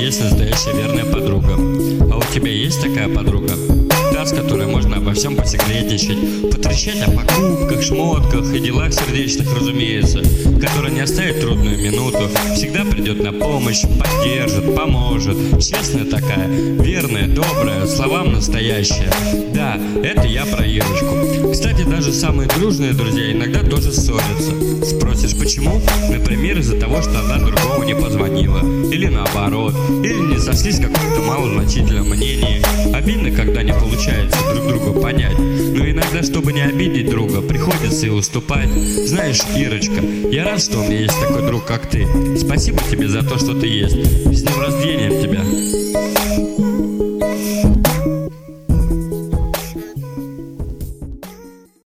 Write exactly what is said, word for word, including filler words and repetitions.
есть настоящая верная подруга. А у тебя есть такая подруга? Та, с которой можно обо всем посекретничать, потрещать о покупках, шмотках и делах сердечных, разумеется, которая не оставит трудную минуту, всегда придет на помощь, поддержит, поможет. Честная такая, верная, добрая, словам настоящая. Да, это я про Ирочку. Кстати, даже самые дружные друзья иногда тоже ссорятся. Спросишь, почему? Например, из-за того, что одна другому не позвонила. Или наоборот. Или не сошлись в каком-то малозначительном мнении. Обидно, когда не получается друг друга понять. Но иногда, чтобы не обидеть друга, приходится и уступать. Знаешь, Ирочка, я рад, что у меня есть такой друг, как ты. Спасибо тебе за то, что ты есть. С днем рождения тебя.